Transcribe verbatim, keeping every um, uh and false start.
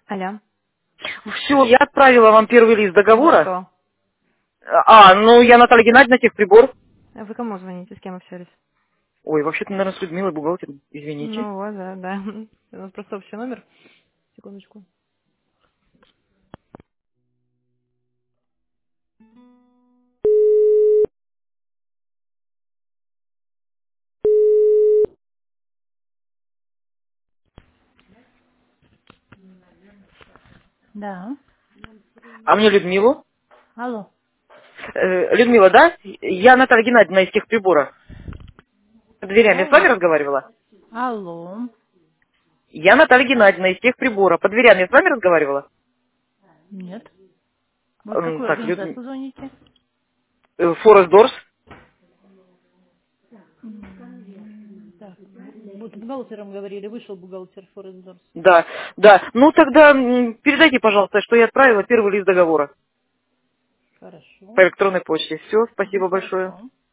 Алло. Все, я отправила вам первый лист За договора. что? А, ну я Наталья Геннадьевна, техприбор. А Вы кому звоните, с кем общались? Ой, вообще-то, наверное, с Людмилой бухгалтером. Извините. Ну, вот, да, да. У нас просто общий номер. Секундочку. Да. А мне Людмилу. Алло. Э, Людмила, да? Я Наталья Геннадьевна из техприбора. Под дверями я с вами Алло. разговаривала? Алло. Я Наталья Геннадьевна из техприбора. Под дверями я с вами разговаривала? Нет. Вы в М, какую Так, Люд... организацию звоните? Форест Дорс. М, Так, вот бухгалтером говорили, вышел бухгалтер Форестдорс. Да, да. Ну тогда м, передайте, пожалуйста, что я отправила первый лист договора по Хорошо. электронной почте. Все, Мгм, спасибо большое. хорошо.